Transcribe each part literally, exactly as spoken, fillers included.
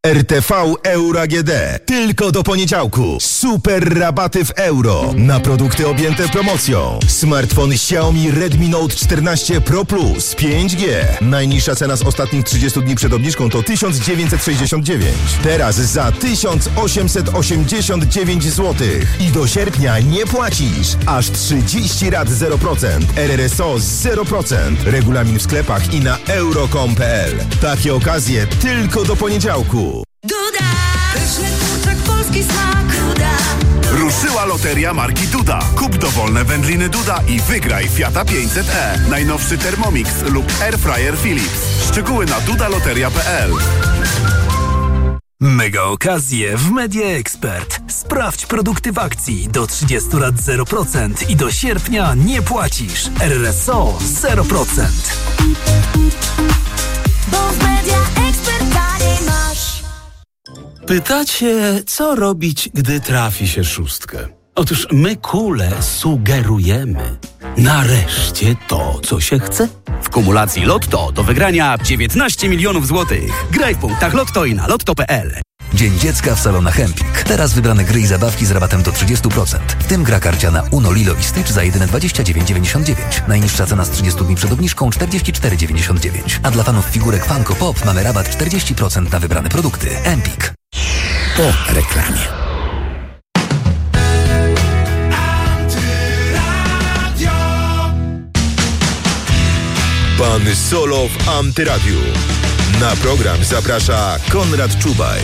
R T V Euro A G D. Tylko do poniedziałku. Super rabaty w euro na produkty objęte promocją. Smartfon Xiaomi Redmi Note czternaście Pro Plus pięć G. Najniższa cena z ostatnich trzydziestu dni przed obniżką to tysiąc dziewięćset sześćdziesiąt dziewięć. Teraz za tysiąc osiemset osiemdziesiąt dziewięć złotych. I do sierpnia nie płacisz. Aż trzydzieści rat zero procent. R R S O zero procent. Regulamin w sklepach i na euro kropka com kropka p l. Takie okazje tylko do poniedziałku. Duda! Pyszny kurczak, polski smak. Duda! Ruszyła loteria marki Duda. Kup dowolne wędliny Duda i wygraj Fiata pięćset e. Najnowszy Thermomix lub Airfryer Philips. Szczegóły na dudaloteria kropka p l. Mega okazje w Media Expert. Sprawdź produkty w akcji do trzydziestu rat zero procent i do sierpnia nie płacisz. R R S O zero procent. Bo w Media Expert taniej masz. Pytacie, co robić, gdy trafi się szóstkę? Otóż my kule sugerujemy. Nareszcie to, co się chce. W kumulacji Lotto do wygrania dziewiętnaście milionów złotych. Graj w punktach Lotto i na lotto kropka p l. Dzień Dziecka w salonach Empik. Teraz wybrane gry i zabawki z rabatem do trzydzieści procent. W tym gra karciana Uno, Lilo i Stitch za jedyne dwadzieścia dziewięć dziewięćdziesiąt dziewięć. Najniższa cena z trzydziestu dni przed obniżką czterdzieści cztery dziewięćdziesiąt dziewięć. A dla fanów figurek Funko Pop mamy rabat czterdzieści procent na wybrane produkty. Empik. Po reklamie. Pan Solo w Antyradiu. Na program zaprasza Konrad Czubaj.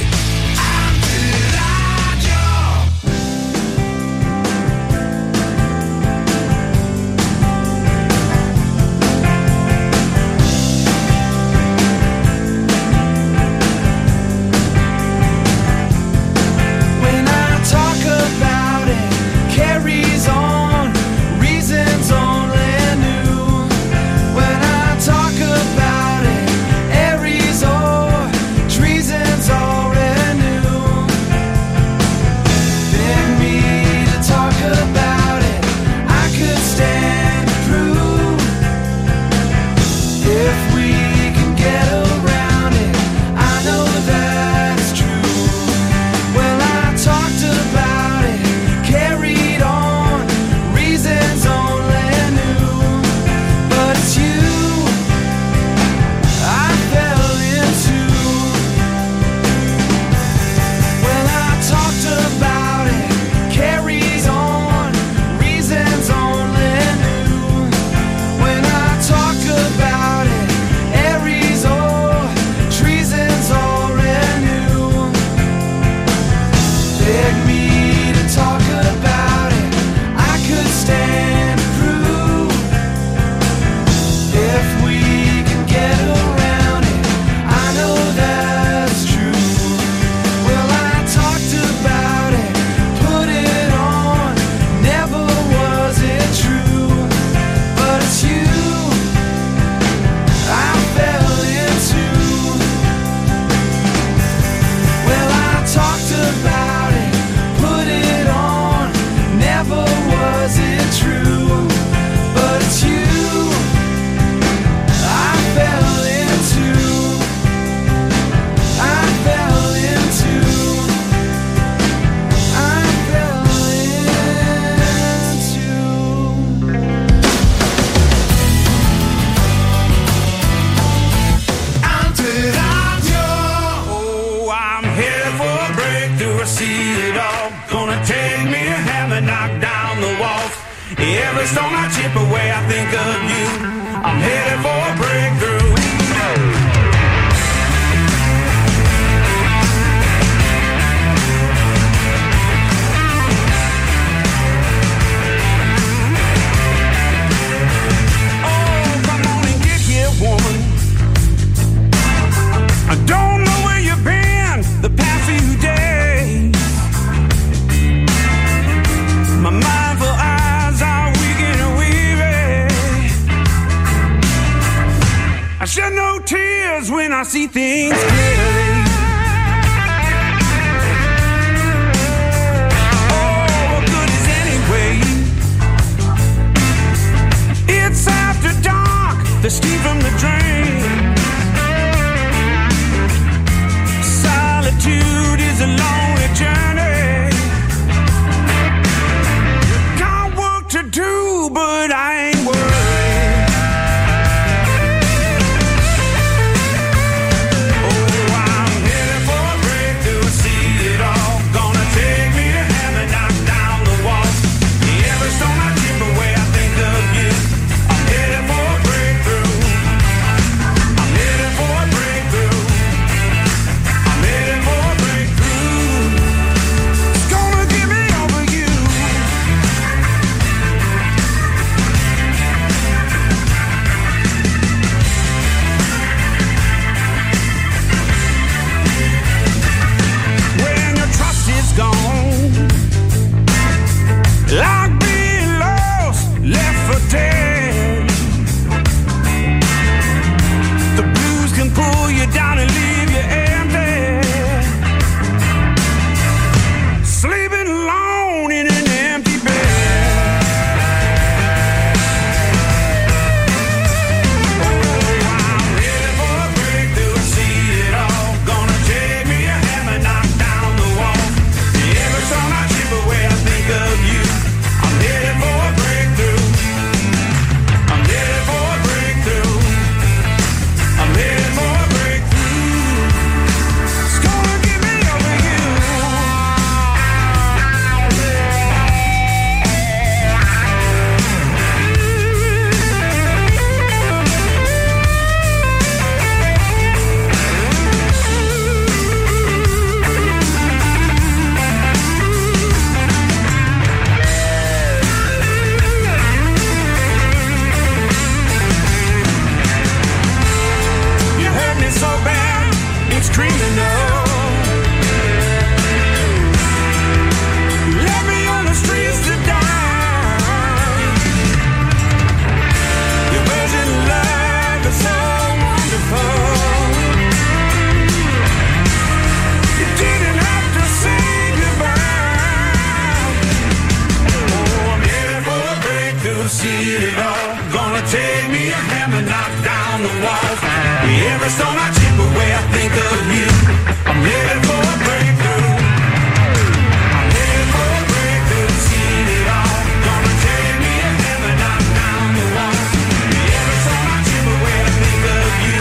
Every stone I chip away, I think of you. I'm headed for a breakthrough. I'm headed for a breakthrough. Seen it all. Gonna take me to heaven. I'm down the wall. Every stone I chip away, I think of you.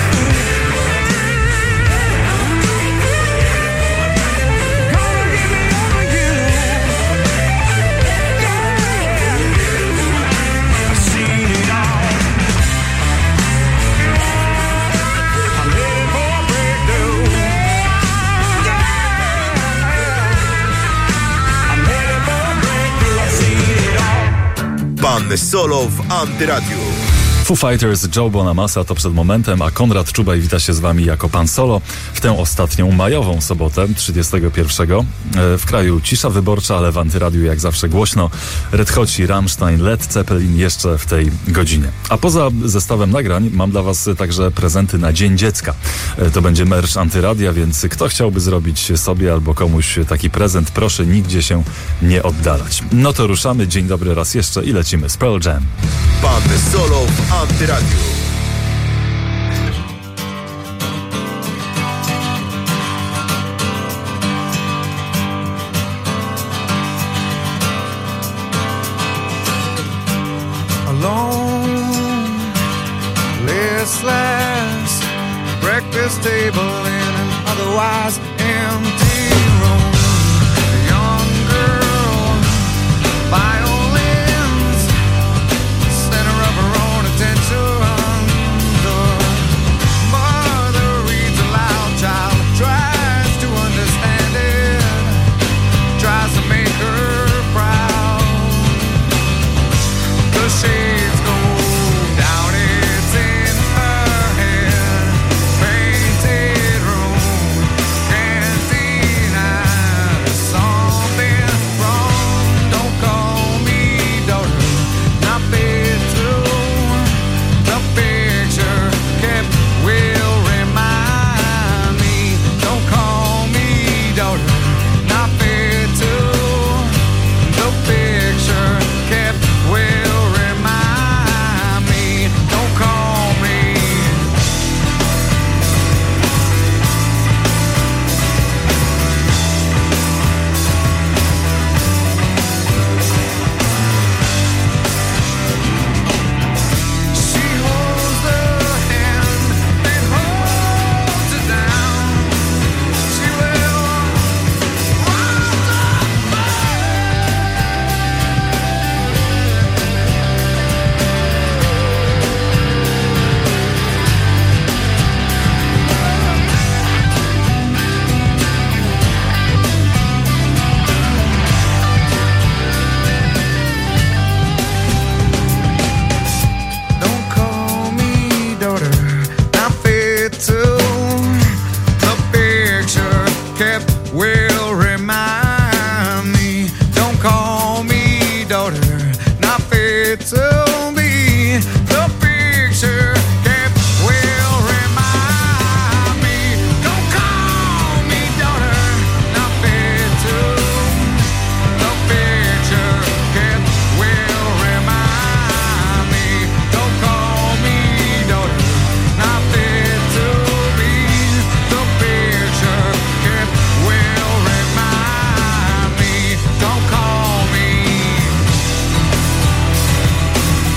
Gonna give me over you. I've seen it all. I'm headed for a breakthrough. I'm headed for a breakthrough. I've seen it all. Pan Solo w Antyradiu. Foo Fighters, Joe Bonamassa to przed momentem, a Konrad Czubaj wita się z wami jako Pan Solo w tę ostatnią majową sobotę, trzydziestego pierwszego. W kraju cisza wyborcza, ale w Antyradiu jak zawsze głośno. Red Hoci, Rammstein, Led Zeppelin jeszcze w tej godzinie. A poza zestawem nagrań mam dla was także prezenty na Dzień Dziecka. To będzie merch Antyradia, więc kto chciałby zrobić sobie albo komuś taki prezent, proszę nigdzie się nie oddalać. No to ruszamy. Dzień dobry raz jeszcze i lecimy z Pearl Jam. Pan Solo w Antyradiu. Alone, listless, breakfast table in an otherwise empty room. A young girl, violins, center of her own attention. The mother reads aloud, child tries to understand it, tries to make her proud. The shades go down, it's in her head. Painted room, can't deny there's something wrong. Don't call me daughter, not fit to. The picture kept will remind me. Don't call me daughter, not fit to. The picture kept will remind me. Don't call me. She holds the hand that holds it down. She will rise up. Don't call me daughter, not fit to. The picture kept will remind me. Don't call me daughter, not fit to be. The picture kept will remind me. Don't call me daughter, not fit to. The picture kept will remind me. Don't call me daughter, not fit to be. The picture kept will remind me. Don't call me.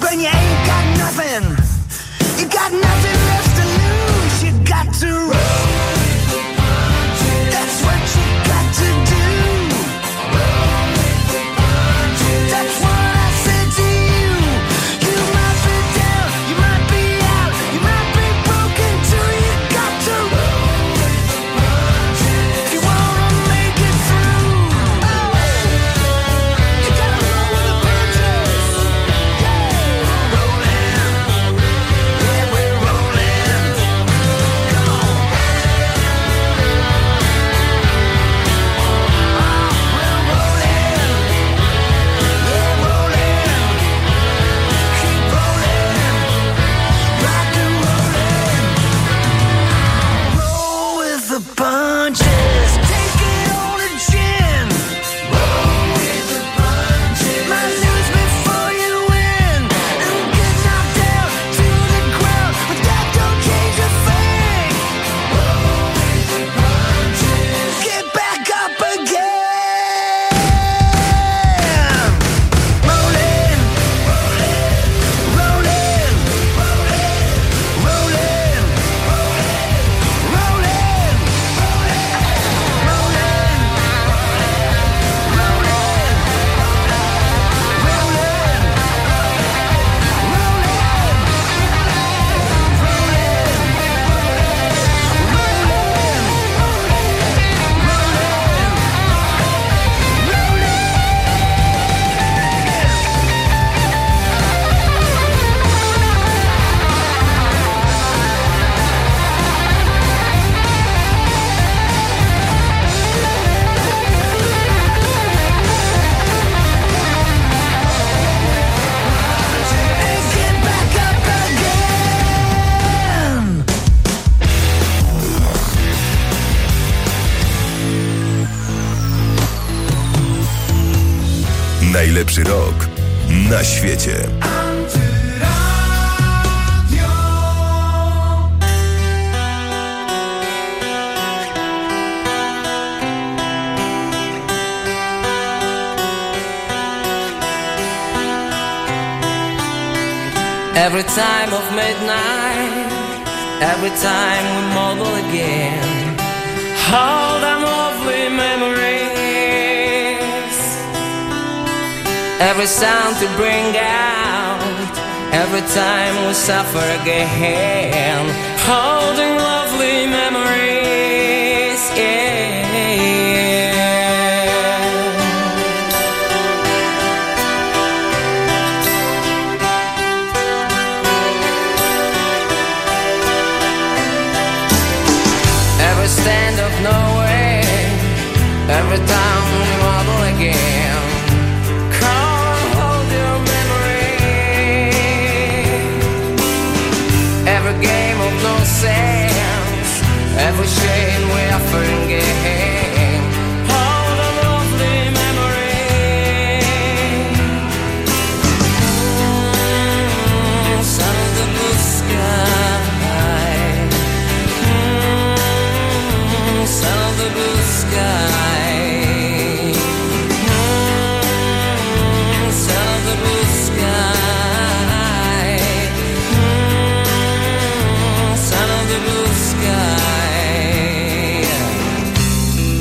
when you ain't got nothing. You got nothing left to lose. You got to roll with the punches. That's what you got to do. Roll with the punches. That's what I said to you. You might be down, you might be out, you might be broken too. You got to roll with the punches. If you wanna make it through, oh, you gotta roll with the punches. Yeah, rolling, yeah, we're rolling. Come on. Oh, we're rolling, yeah, rolling. Keep rolling, rock and rollin'. Roll with the punches. Take it on a chin. Roll with the punches. Might lose before you win. And get knocked down to the ground, but that don't change a thing. Roll with the punches. Get back up again. Rollin', rollin', rollin', rollin', rollin', rollin', get back up again. Najlepszy rok na świecie. Every time of midnight, every time we model again, all them lovely memories. Every sound to bring out, every time we suffer again, holding lovely memories, yeah. Every stand of nowhere, every time we model again, come and hold your memory. Every game of no sense, every shade we offer and gain, hold a lovely memory. Mm, sun of the blue sky, mm, sun of the blue sky, mm, sun of the blue sky, mm, sun of the blue sky.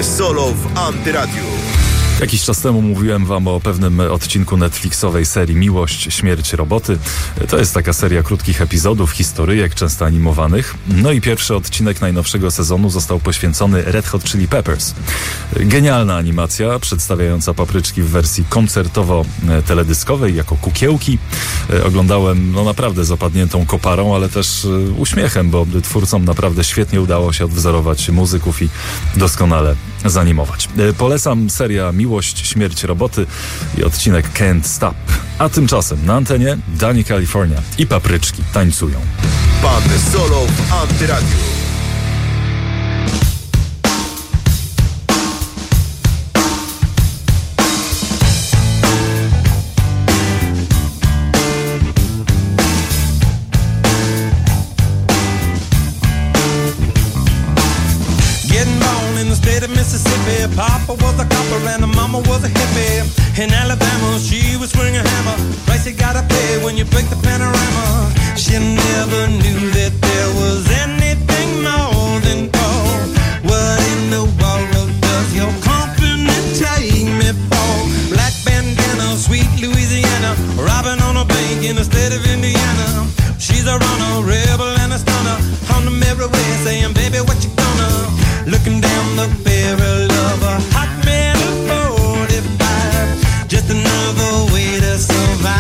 Solo w Antyradiu. Jakiś czas temu mówiłem wam o pewnym odcinku Netflixowej serii Miłość, Śmierć, Roboty. To jest taka seria krótkich epizodów, historyjek, często animowanych. No i pierwszy odcinek najnowszego sezonu został poświęcony Red Hot Chili Peppers. Genialna animacja przedstawiająca papryczki w wersji koncertowo-teledyskowej jako kukiełki. Oglądałem no naprawdę z opadniętą koparą, ale też uśmiechem, bo twórcom naprawdę świetnie udało się odwzorować muzyków i doskonale zanimować. Polecam seria Miłość, Śmierć, Roboty i odcinek Can't Stop. A tymczasem na antenie Dani California i papryczki tańcują. Pan Solo w Antyradiu. Papa was a copper and the mama was a hippie. In Alabama, she was swinging a hammer. Price you gotta pay when you break the panorama. She never knew that there was anything more than gold. What in the world does your company take me for? Black bandana, sweet Louisiana, robbing on a bank in the state of Indiana. She's a runner, rebel and a stunner. On the mirror way saying, baby, what you gonna? Looking down the barrel of a hot metal forty-five, just another way to survive.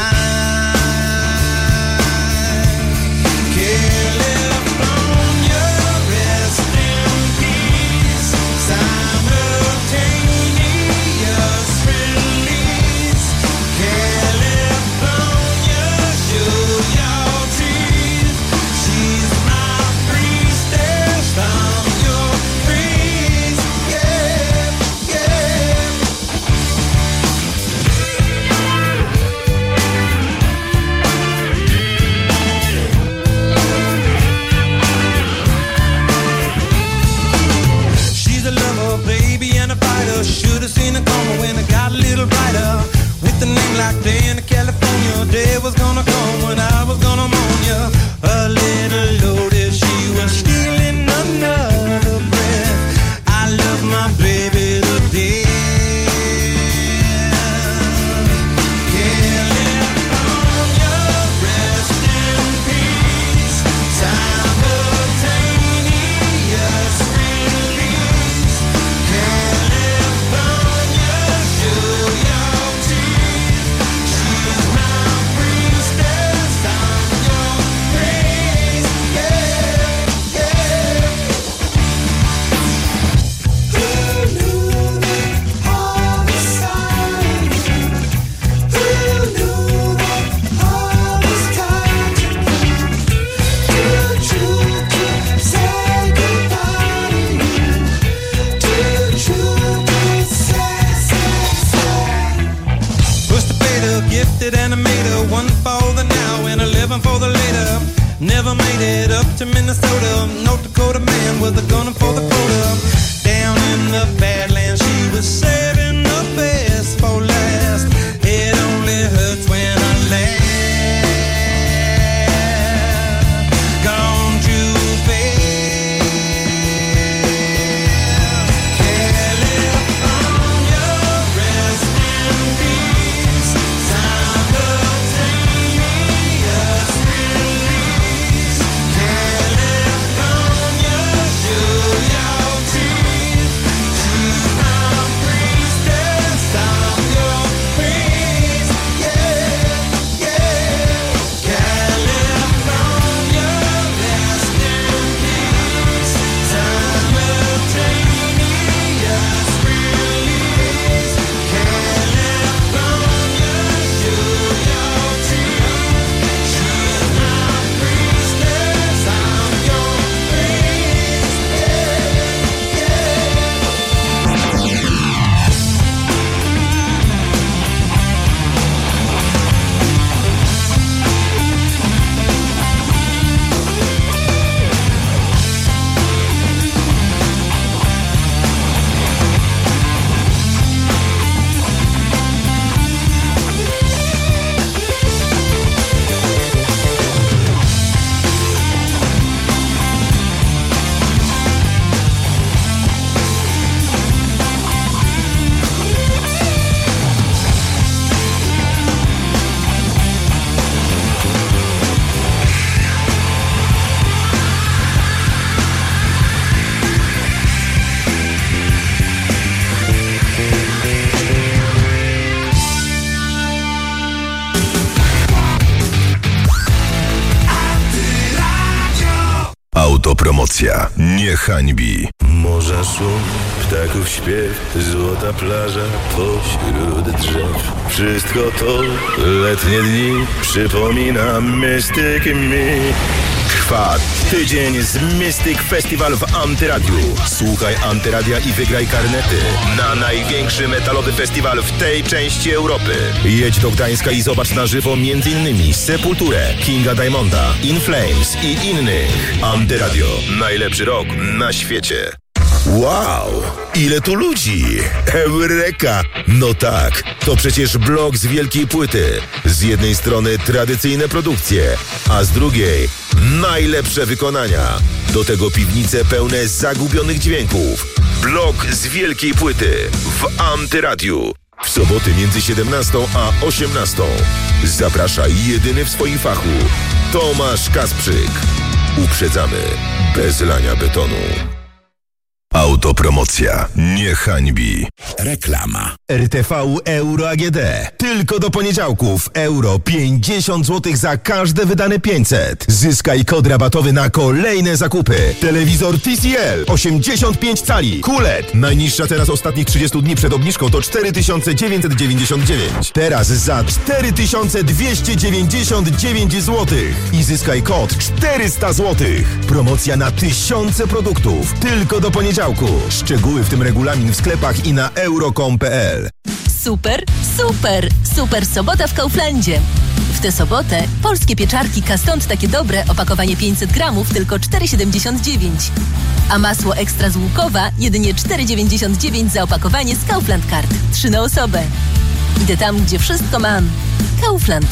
California, rest in peace. Simultaneous release. California, show your teeth. She's my priestess from your breeze. Yeah, yeah. She's a lover, baby, and a fighter. Should've seen it coming when it got a little brighter. With a name like Day in California, day was gonna come when I was gonna mourn ya. A little loaded, she was stealing another breath. I love my baby to death. California, rest in peace. Simultaneous release. California, show your teeth. She's my priestess, I'm your praise. Yeah, yeah. Who knew that all this time? Who knew that all this time? Too true to say goodbye to you. Too true to say, say, say. Pushed the beta, gifted animator, one for the now and eleven for the later. Never made it up to Minnesota. North Dakota man was a gunner for the quota. Down in the Badlands, she was saving the best for last. It only hurts when I laugh. Gone too fast. California, rest in peace. Simultaneous release. California, show your teeth. She's my priestess. Autopromocja nie hańbi. Morza szum, ptaków śpiew, złota plaża pośród drzew. Wszystko to letnie dni przypomina Mystic Me. Trwa tydzień z Mystic Festival w Antyradiu. Słuchaj Antyradia i wygraj karnety na największy metalowy festiwal w tej części Europy. Jedź do Gdańska i zobacz na żywo m.in. Sepulturę, Kinga Diamonda, In Flames i innych. Antyradio. Najlepszy rok na świecie. Wow, ile tu ludzi! Eureka! No tak, to przecież blok z wielkiej płyty. Z jednej strony tradycyjne produkcje, a z drugiej najlepsze wykonania. Do tego piwnice pełne zagubionych dźwięków. Blok z wielkiej płyty w Antyradiu. W soboty między siedemnastą a osiemnastą. Zaprasza jedyny w swoim fachu Tomasz Kasprzyk. Uprzedzamy bez lania betonu. Autopromocja nie hańbi. Reklama. R T V Euro A G D. Tylko do poniedziałków. Euro pięćdziesiąt złotych za każde wydane pięćset. Zyskaj kod rabatowy na kolejne zakupy. Telewizor T C L osiemdziesiąt pięć cali. Q L E D. Najniższa cena z ostatnich trzydziestu dni przed obniżką to cztery tysiące dziewięćset dziewięćdziesiąt dziewięć. Teraz za cztery tysiące dwieście dziewięćdziesiąt dziewięć złotych. I zyskaj kod czterysta złotych. Promocja na tysiące produktów. Tylko do poniedziałku. Szczegóły, w tym regulamin w sklepach i na euro kropka com kropka p l. Super, super, super sobota w Kauflandzie. W tę sobotę polskie pieczarki Kastąd takie dobre, opakowanie pięćset gramów, tylko cztery siedemdziesiąt dziewięć. A masło ekstra z Łukowa jedynie cztery dziewięćdziesiąt dziewięć za opakowanie z Kaufland Card. Trzy na osobę. Idę tam, gdzie wszystko mam. Kaufland.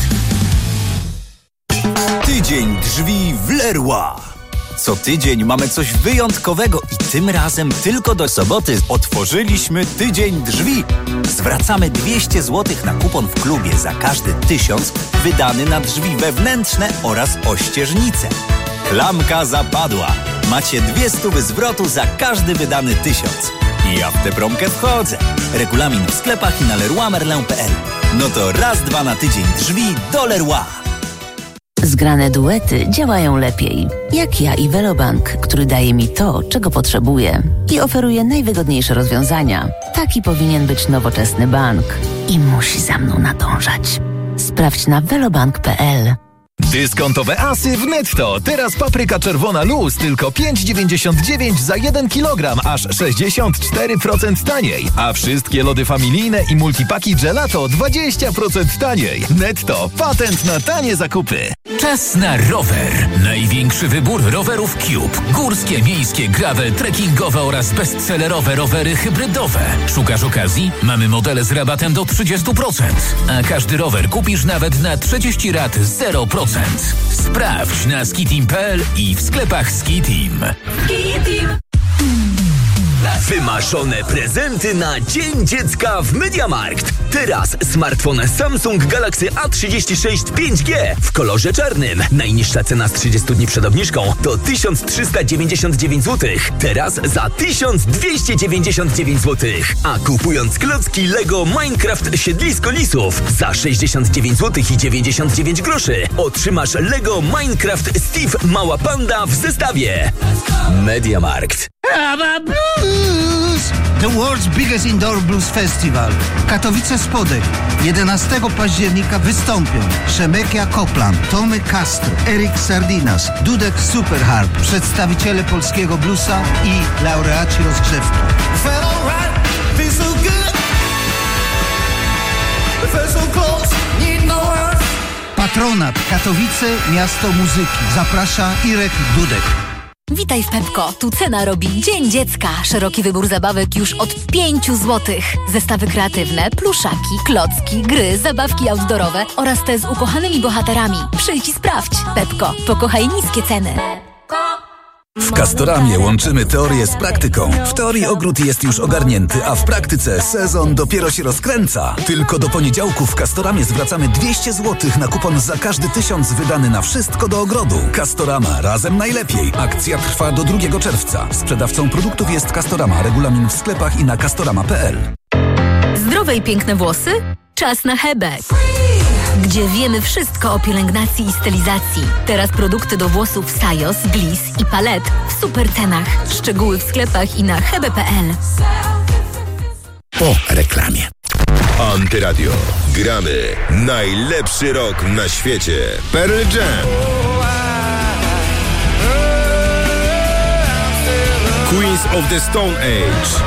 Tydzień drzwi w Leroy. Co tydzień mamy coś wyjątkowego i tym razem tylko do soboty otworzyliśmy tydzień drzwi. Zwracamy dwieście złotych na kupon w klubie za każdy tysiąc wydany na drzwi wewnętrzne oraz ościeżnice. Klamka zapadła. Macie dwie stówy zwrotu za każdy wydany tysiąc. I ja w tę promkę wchodzę. Regulamin w sklepach i na leroy merlin kropka p l. No to raz, dwa na tydzień drzwi do Leroy. Zgrane duety działają lepiej. Jak ja i Velobank, który daje mi to, czego potrzebuję i oferuje najwygodniejsze rozwiązania. Taki powinien być nowoczesny bank i musi za mną nadążać. Sprawdź na velobank kropka p l. Dyskontowe asy w Netto. Teraz papryka czerwona luz tylko pięć dziewięćdziesiąt dziewięć za jeden kilogram, aż sześćdziesiąt cztery procent taniej. A wszystkie lody familijne i multipaki gelato dwadzieścia procent taniej. Netto. Patent na tanie zakupy. Czas na rower. Największy wybór rowerów Cube. Górskie, miejskie, gravel, trekkingowe oraz bestsellerowe rowery hybrydowe. Szukasz okazji? Mamy modele z rabatem do trzydzieści procent. A każdy rower kupisz nawet na trzydzieści rat zero procent. Sprawdź na skitim kropka p l i w sklepach Skitim. Skitim. Wymarzone prezenty na Dzień Dziecka w MediaMarkt. Teraz smartfon Samsung Galaxy A trzydzieści sześć pięć G w kolorze czarnym. Najniższa cena z trzydziestu dni przed obniżką to tysiąc trzysta dziewięćdziesiąt dziewięć złotych. Teraz za tysiąc dwieście dziewięćdziesiąt dziewięć złotych. A kupując klocki Lego Minecraft Siedlisko Lisów za sześćdziesiąt dziewięć złotych i dziewięćdziesiąt dziewięć groszy otrzymasz Lego Minecraft Steve Mała Panda w zestawie. MediaMarkt. Abba Blues! The world's biggest indoor blues festival. Katowice Spodek. jedenastego października wystąpią Szemekia Copland, Tomy Castro, Eric Sardinas, Dudek Superharp, przedstawiciele polskiego bluesa i laureaci rozgrzewki. Patronat Katowice, miasto muzyki. Zaprasza Irek Dudek. Witaj w Pepko. Tu cena robi Dzień Dziecka. Szeroki wybór zabawek już od pięciu złotych. Zestawy kreatywne, pluszaki, klocki, gry, zabawki outdoorowe oraz te z ukochanymi bohaterami. Przyjdź i sprawdź. Pepko. Pokochaj niskie ceny. W Castoramie łączymy teorię z praktyką. W teorii ogród jest już ogarnięty, a w praktyce sezon dopiero się rozkręca. Tylko do poniedziałku w Castoramie zwracamy dwieście złotych na kupon za każdy tysiąc wydany na wszystko do ogrodu. Castorama. Razem najlepiej. Akcja trwa do drugiego czerwca. Sprzedawcą produktów jest Castorama. Regulamin w sklepach i na castorama kropka p l. Zdrowe i piękne włosy? Czas na Hebek. gdzie wiemy wszystko o pielęgnacji i stylizacji. Teraz produkty do włosów Sajos, Gliss i Palette w super cenach. Szczegóły w sklepach i na hebe kropka pe el. Po reklamie. Antyradio. Gramy najlepszy rok na świecie. Pearl Jam. Queens of the Stone Age.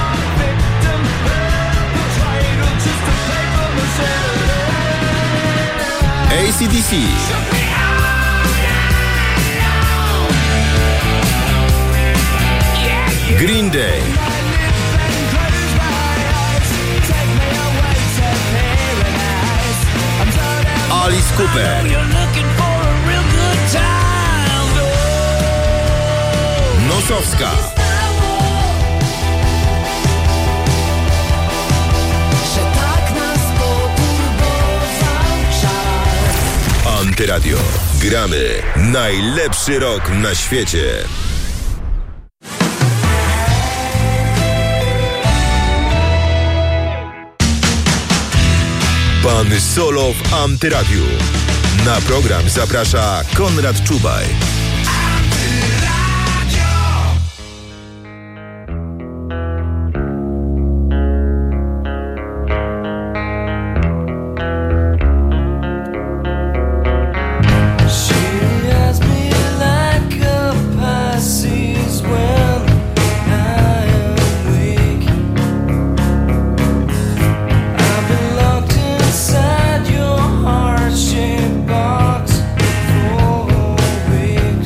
A C D C. Green Day. Alice Cooper. Nosowska. Antyradio. Gramy najlepszy rok na świecie. Pan Solo w Antyradiu. Na program zaprasza Konrad Czubaj. Inside your heart-shaped box for a week.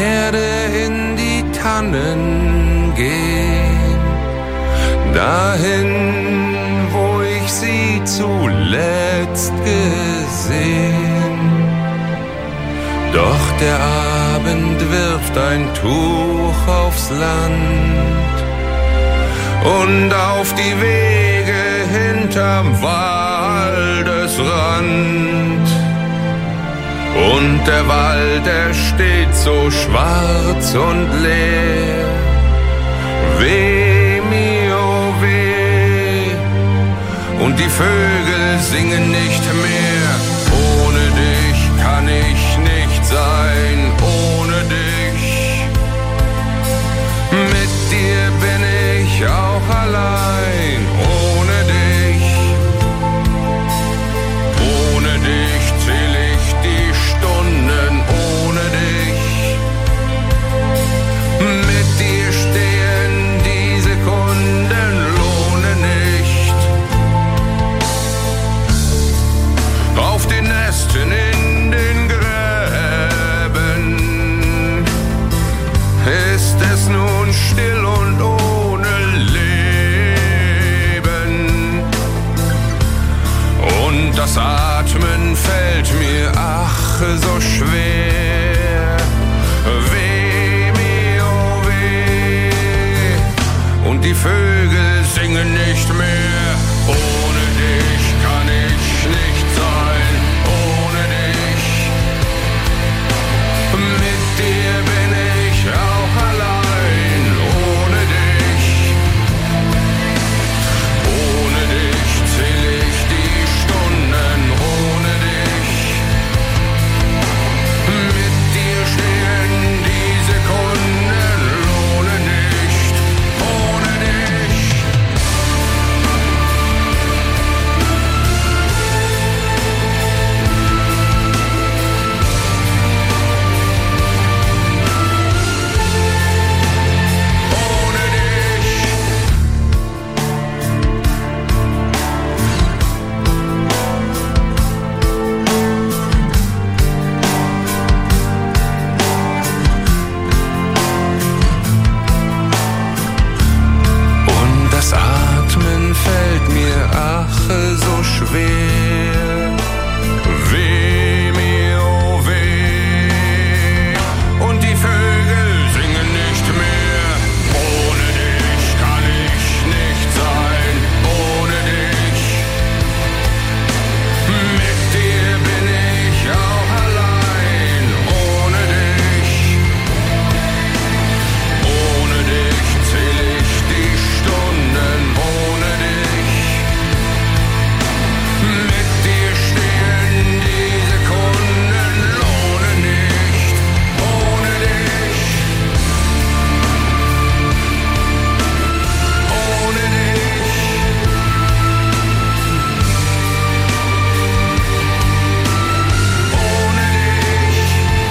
werde in die Tannen gehen, dahin, wo ich sie zuletzt gesehen. Doch der Abend wirft ein Tuch aufs Land und auf die Wege hinterm Waldesrand. Und der Wald, er steht so schwarz und leer. Weh, mio, weh. Und die Vögel singen nicht mehr. Ohne dich kann ich nicht sein, ohne dich. Mit dir bin ich auch allein, ohne dich. Ohne dich zähl ich die Stunden, ohne dich. Mit dir stehen die Sekunden, lohne nicht. Auf den Nesten in den Gräben ist es nun still und ohne Leben. Und das Atmen fällt mir ach so schwer. Weh, mio, weh. Und die Vögel singen nicht mehr. Ohne dich kann ich nicht sein, ohne dich. Mit dir bin ich auch allein, ohne dich. Ohne dich zähl ich die Stunden, ohne dich. Mit dir stehen die Sekunden, lohne nicht, ohne dich. Und das Atmen fällt mir ach so schwer. Weh, mir, oh weh. Und die Vögel singen nicht mehr. Ohne dich kann ich nicht sein, ohne dich. Mit dir bin ich auch allein, ohne dich. Ohne dich zähl ich die Stunden, ohne dich. Mit dir stehen die Sekunden, lohne nicht, ohne dich. Ohne dich. Ohne dich.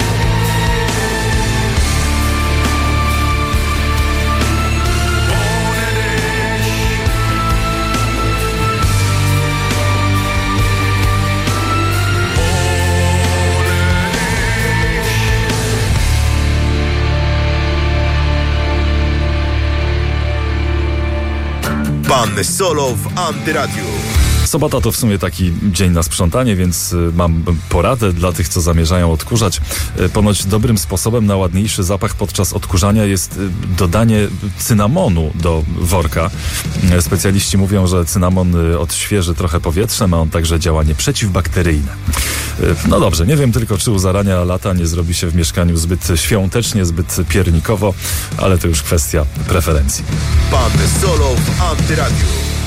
Pan Solo w Antyradiu. Sobota to w sumie taki dzień na sprzątanie, więc y, mam poradę dla tych, co zamierzają odkurzać. Y, Ponoć dobrym sposobem na ładniejszy zapach podczas odkurzania jest y, dodanie cynamonu do worka. Y, Specjaliści mówią, że cynamon y, odświeży trochę powietrze, ma on także działanie przeciwbakteryjne. Y, No dobrze, nie wiem tylko, czy u zarania lata nie zrobi się w mieszkaniu zbyt świątecznie, zbyt piernikowo, ale to już kwestia preferencji. Pan Solo w Antyradiu.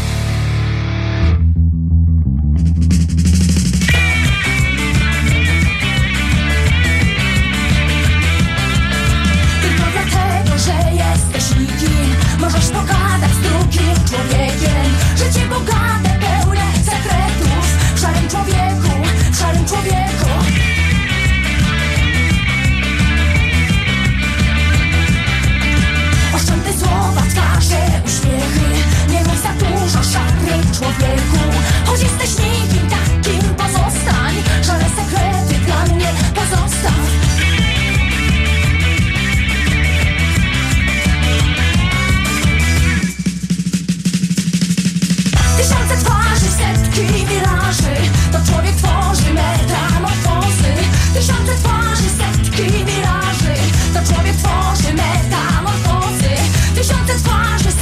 Tylko dlatego, że jesteś nikim, możesz pogadać z drugim człowiekiem. Życie bogate, pełne sekretów. W szarym człowieku, w szarym człowieku. Oszczędne słowa, twarze, uśmiechy. Nie mów za tu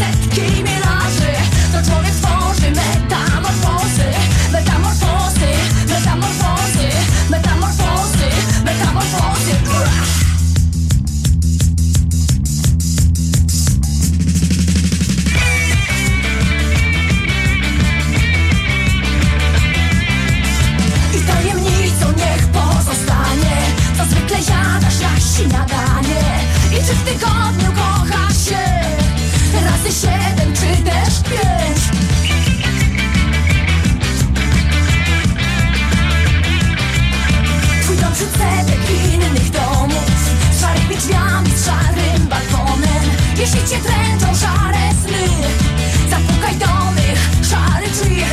setki miraży. To człowiek tworzy metamorfozy, metamorfozy, metamorfozy, metamorfozy, metamorfozy. I tajemnicą niech pozostanie, co zwykle jadasz na śniadanie. I czy w tygodniu kocha się razy siedem czy też pięć? Twój dom wśród setek innych domów, z szarymi drzwiami, z szarym balkonem. Jeśli cię tręczą szare sny, zapukaj do mych szarych drzwi.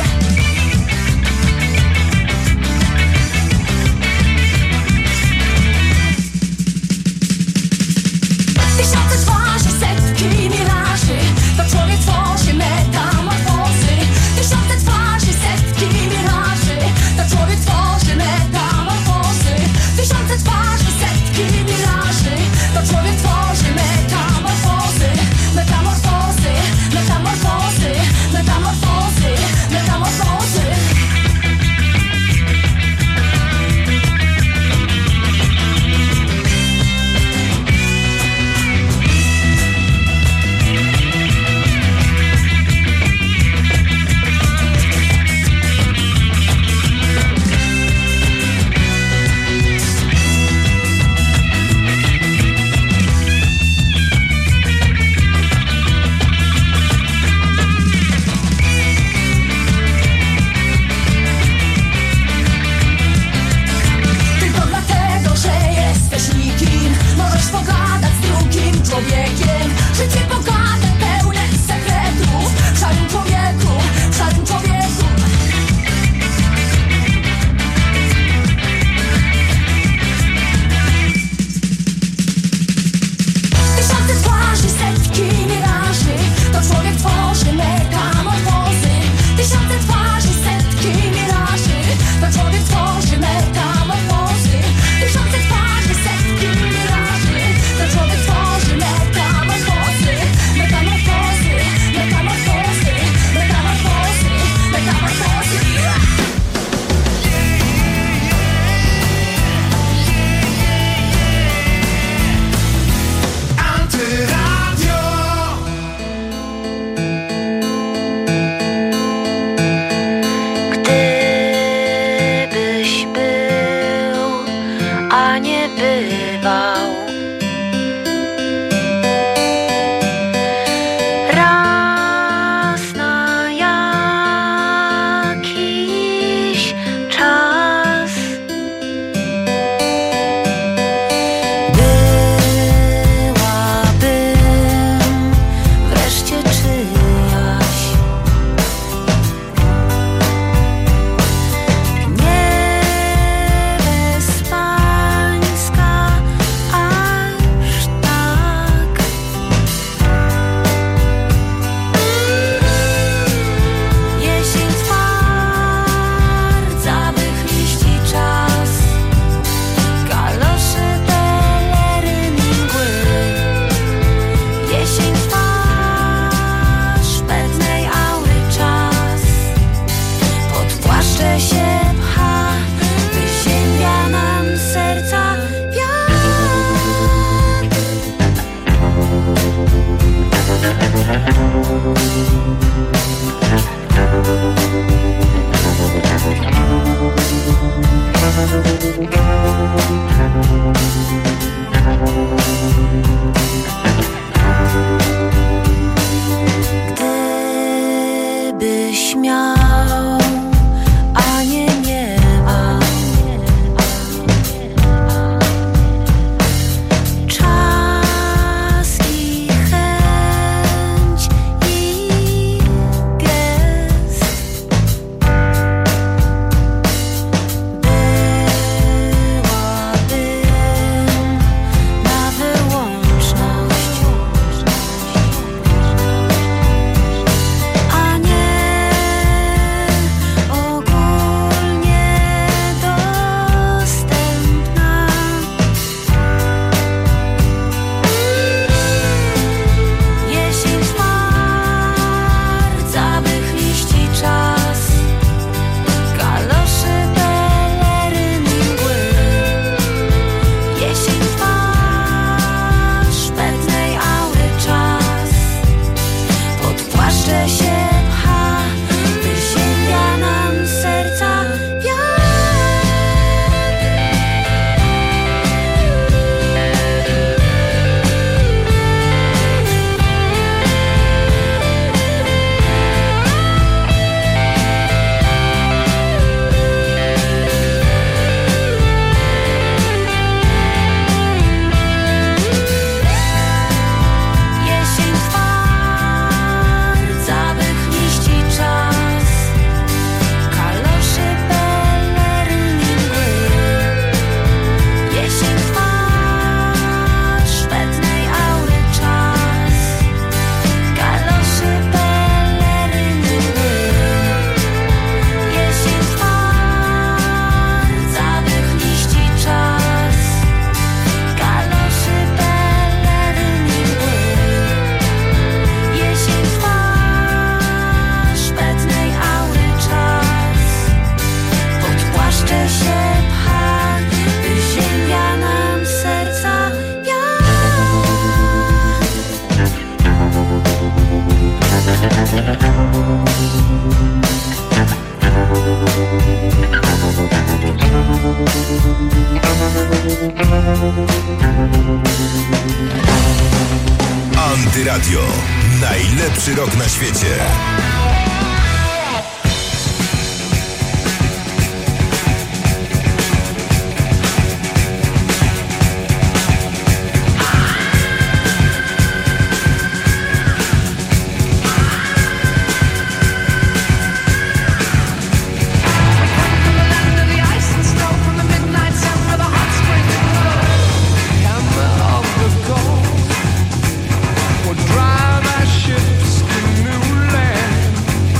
Tysiące twarzy, setki miraży, to człowiek tworzy metamorfozy. Tysiące twarzy, setki miraży, to człowiek tworzy metamorfozy. Tysiące twarzy, setki miraży, to człowiek tworzy metamorfozy. Metamorfozy, metamorfozy, metamorfozy, metamorfozy. Antyradio. Najlepszy rok na świecie. Drive our ships to new land.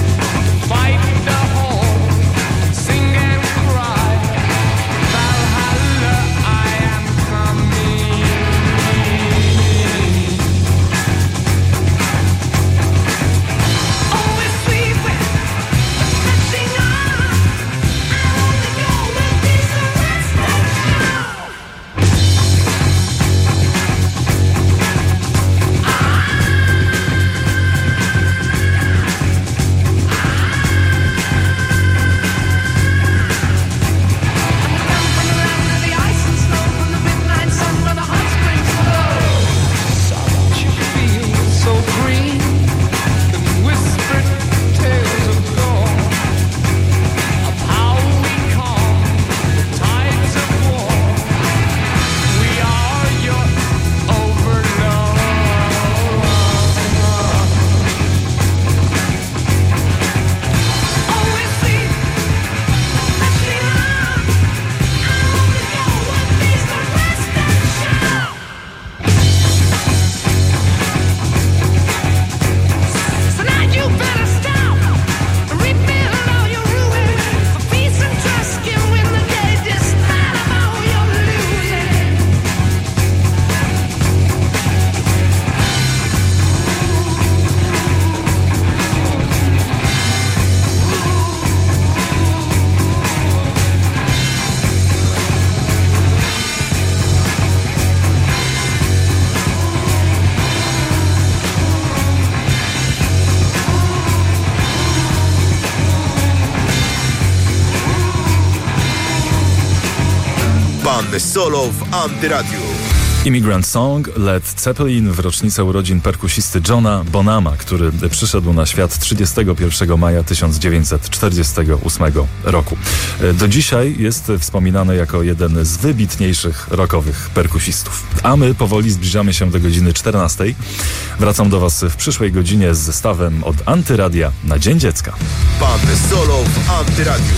Pan Solo w Antyradiu. Immigrant Song, Led Zeppelin w rocznicę urodzin perkusisty Johna Bonhama, który przyszedł na świat trzydziestego pierwszego maja tysiąc dziewięćset czterdziestego ósmego roku. Do dzisiaj jest wspominany jako jeden z wybitniejszych rockowych perkusistów. A my powoli zbliżamy się do godziny czternastej. Wracam do Was w przyszłej godzinie z zestawem od Antyradia na Dzień Dziecka. Pan Solo w Antyradiu.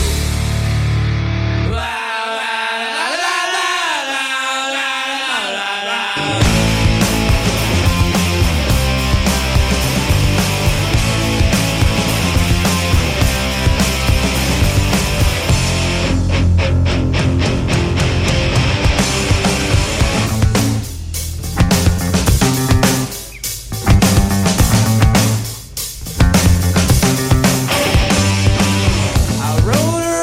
I rode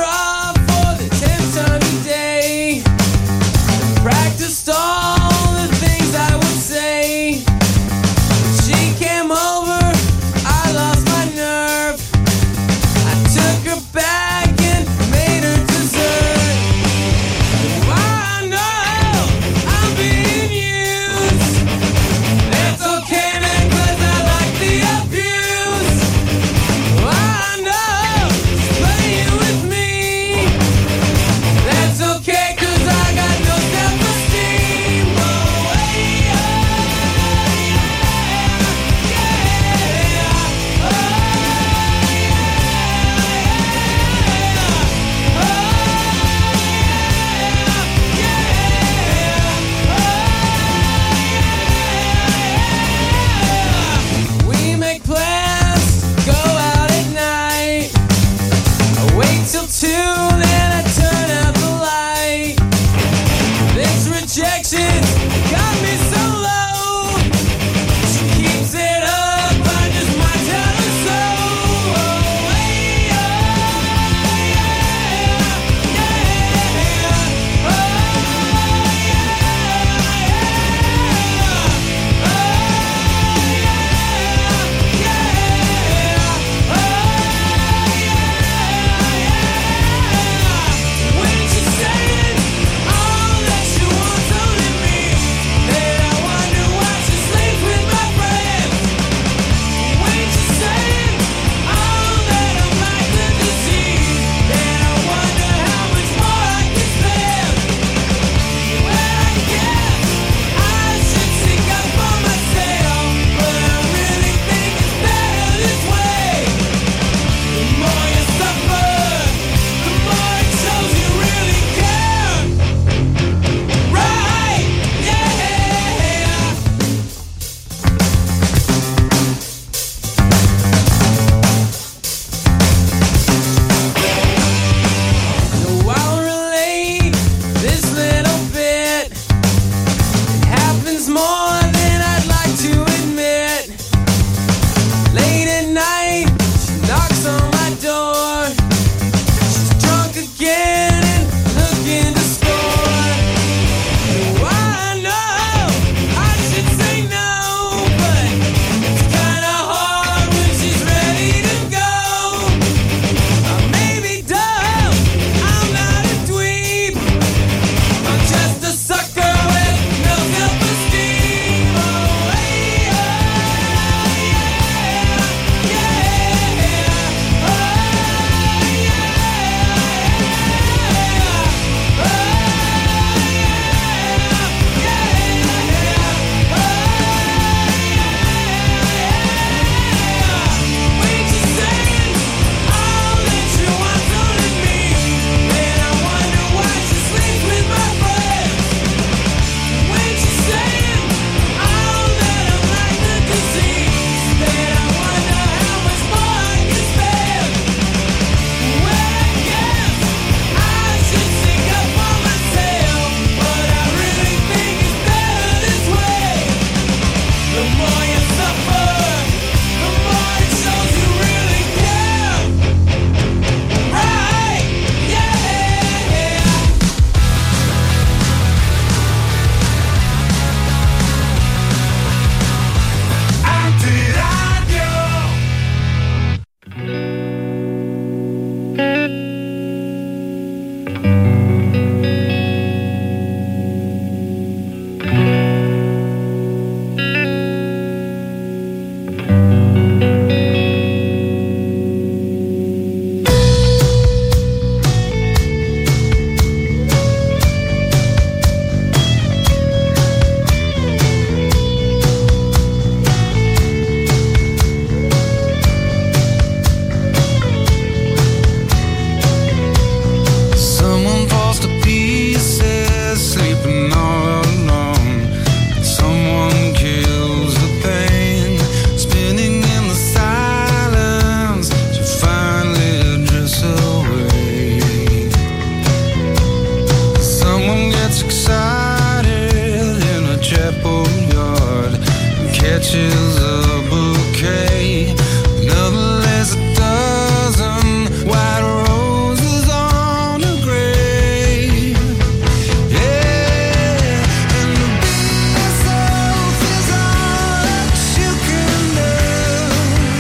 sketches a bouquet. Another less a dozen white roses on a grave. Yeah, and to be yourself is all that you can do.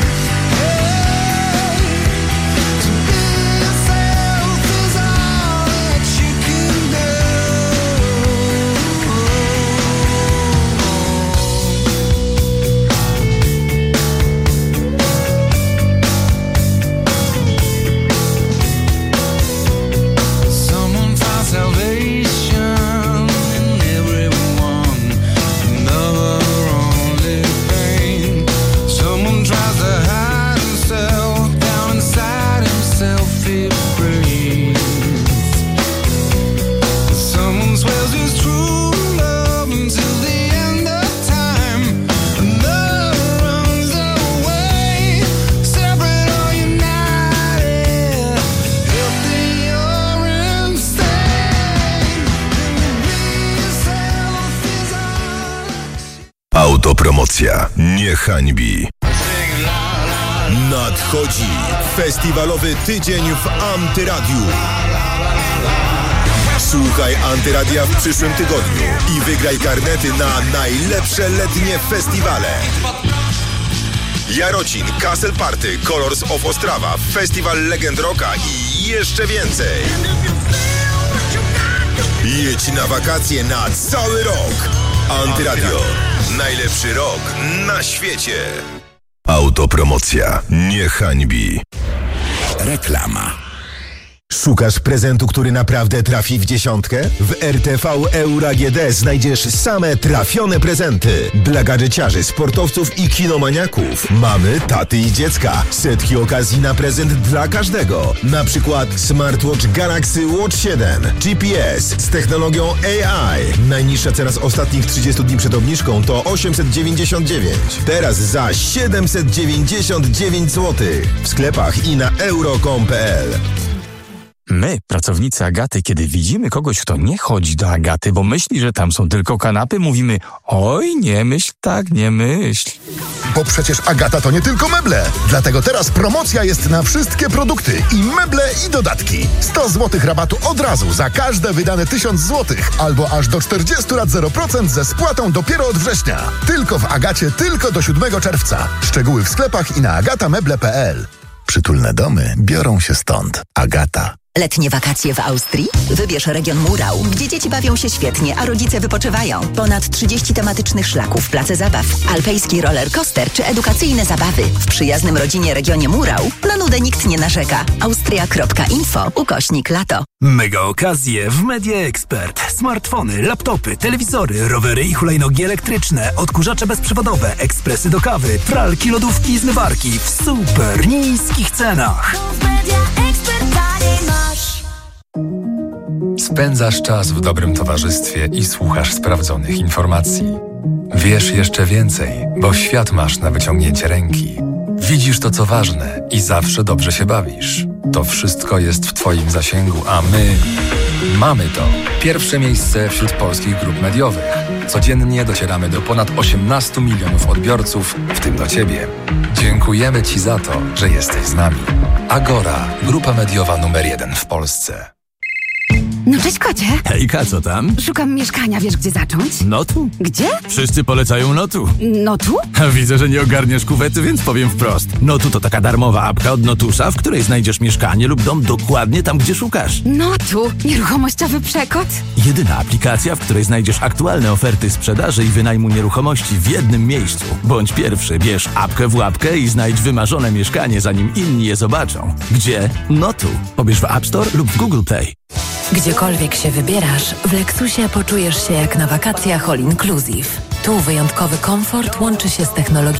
Yeah, to be yourself is all that you can do. Someone finds salvation in everyone, another only pain. Someone tries to hide himself down inside himself, he breathes. Someone swears his true love until the end of time. Another runs away, separate or united. Healthy or insane, and to be yourself is all. Autopromocja nie hańbi. Nadchodzi festiwalowy tydzień w Antyradiu. Słuchaj Antyradia w przyszłym tygodniu i wygraj karnety na najlepsze letnie festiwale. Jarocin, Castle Party, Colors of Ostrawa, Festiwal Legend Rocka i jeszcze więcej. Jedź na wakacje na cały rok. Antyradio. Najlepszy rok na świecie. Autopromocja nie hańbi. Reklama. Szukasz prezentu, który naprawdę trafi w dziesiątkę? W R T V Euro A G D znajdziesz same trafione prezenty. Dla gadżeciarzy, sportowców i kinomaniaków. Mamy, taty i dziecka. Setki okazji na prezent dla każdego. Na przykład smartwatch Galaxy Watch siedem, G P S z technologią A I. Najniższa cena z ostatnich trzydziestu dni przed obniżką to osiemset dziewięćdziesiąt dziewięć. Teraz za siedemset dziewięćdziesiąt dziewięć złotych. W sklepach i na euro kropka com kropka p l. My, pracownicy Agaty, kiedy widzimy kogoś, kto nie chodzi do Agaty, bo myśli, że tam są tylko kanapy, mówimy: oj, nie myśl tak, nie myśl. Bo przecież Agata to nie tylko meble. Dlatego teraz promocja jest na wszystkie produkty. I meble, i dodatki. sto złotych rabatu od razu za każde wydane tysiąc złotych. Albo aż do czterdziestu lat zero procent ze spłatą dopiero od września. Tylko w Agacie, tylko do siódmego czerwca. Szczegóły w sklepach i na agatameble kropka p l. Przytulne domy biorą się stąd. Agata. Letnie wakacje w Austrii? Wybierz region Murau, gdzie dzieci bawią się świetnie, a rodzice wypoczywają. Ponad trzydzieści tematycznych szlaków, place zabaw, alpejski roller coaster czy edukacyjne zabawy. W przyjaznym rodzinie regionie Murau na nudę nikt nie narzeka. austria kropka info ukośnik lato. Mega okazje w Media Expert. Smartfony, laptopy, telewizory, rowery i hulajnogi elektryczne, odkurzacze bezprzewodowe, ekspresy do kawy, pralki, lodówki i zmywarki w super niskich cenach. Spędzasz czas w dobrym towarzystwie i słuchasz sprawdzonych informacji. Wiesz jeszcze więcej, bo świat masz na wyciągnięcie ręki. Widzisz to, co ważne i zawsze dobrze się bawisz. To wszystko jest w Twoim zasięgu, a my mamy to. Pierwsze miejsce wśród polskich grup mediowych. Codziennie docieramy do ponad osiemnastu milionów odbiorców, w tym do Ciebie. Dziękujemy Ci za to, że jesteś z nami. Agora, grupa mediowa numer jeden w Polsce. No cześć kocie. Hejka, co tam? Szukam mieszkania, wiesz gdzie zacząć? Notu? Gdzie? Wszyscy polecają Notu. Notu? Widzę, że nie ogarniasz kuwety, więc powiem wprost. Notu to taka darmowa apka od Notusa, w której znajdziesz mieszkanie lub dom dokładnie tam, gdzie szukasz. Notu? Nieruchomościowy przekot? Jedyna aplikacja, w której znajdziesz aktualne oferty sprzedaży i wynajmu nieruchomości w jednym miejscu. Bądź pierwszy, bierz apkę w łapkę i znajdź wymarzone mieszkanie, zanim inni je zobaczą. Gdzie? Notu. Pobierz w App Store lub w Google Play. Gdziekolwiek się wybierasz, w Lexusie poczujesz się jak na wakacjach all inclusive. Tu wyjątkowy komfort łączy się z technologią